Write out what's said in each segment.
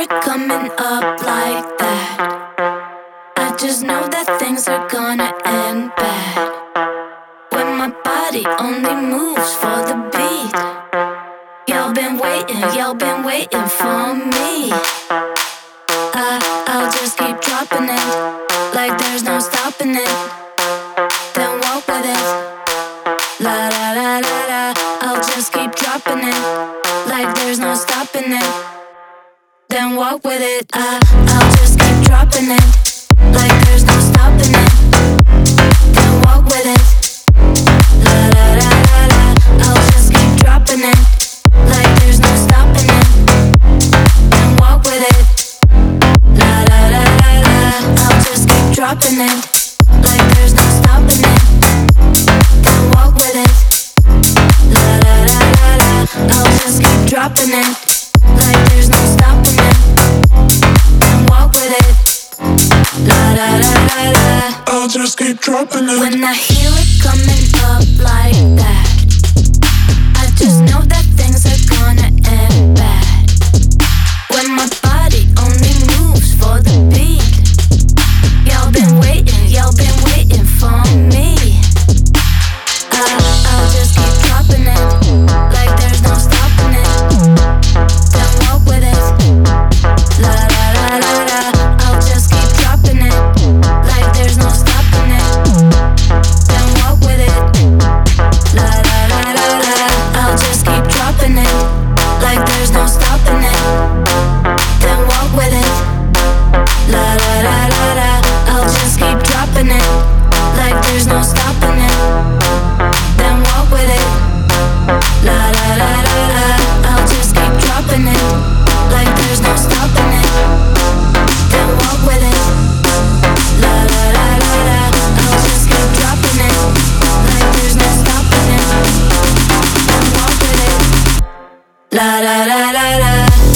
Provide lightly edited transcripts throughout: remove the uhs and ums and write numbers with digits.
it coming up like that, I just know that things are gonna end bad. When my body only moves for the beat, y'all been waiting for me. I'll just keep dropping it, like there's no stopping it. Then walk with it, la la la la la. I'll just keep dropping it, like there's no stopping it. Then walk with it, I'll just keep dropping it, like there's no stopping it. Then walk with it, la la la la la. I'll just keep dropping it, like there's no stopping it. Then walk with it, la la la la la. I'll just keep dropping it, like there's no stopping it. Then walk with it, la la la la la. I'll just keep dropping it, like there's no stopping it. Then walk with it, la la la la la. I'll just keep dropping it. When I hear it coming up like that, I just know that things are gonna end bad. When my body only moves for the beat, y'all been waiting for me. I'll just keep dropping it, like there's no stopping it. Then walk with it, la la la la la. I'll just keep dropping it, like there's no stopping it. Then walk with it, la la la la la. I'll just keep dropping it, like there's no stopping it. Then walk with it, la la la la la. I'll just keep dropping it, like there's no stopping it. Then walk with it, la la la la la. I'll just keep dropping it, like there's no stopping it. Then walk with it, la la la la la. I'll just keep dropping it, like there's no stopping it. Then walk with it, la la la la la.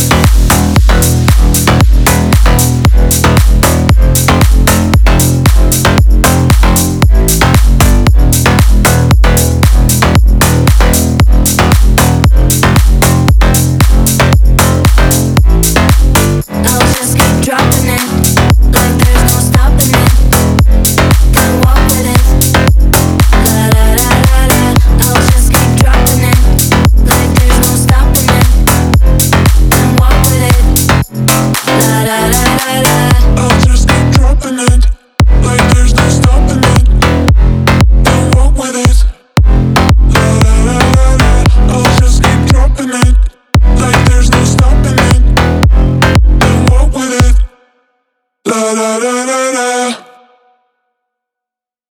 Dropping it, like there's no stopping it. Then walk with it, la la la la la. I'll just keep dropping it, like there's no stopping it. Then walk with it, la la la la la. I'll just keep dropping it, like there's no stopping it. Then walk with it, la la la la la. I'll just keep dropping it, like there's no stopping it. Then walk with it, la la la la.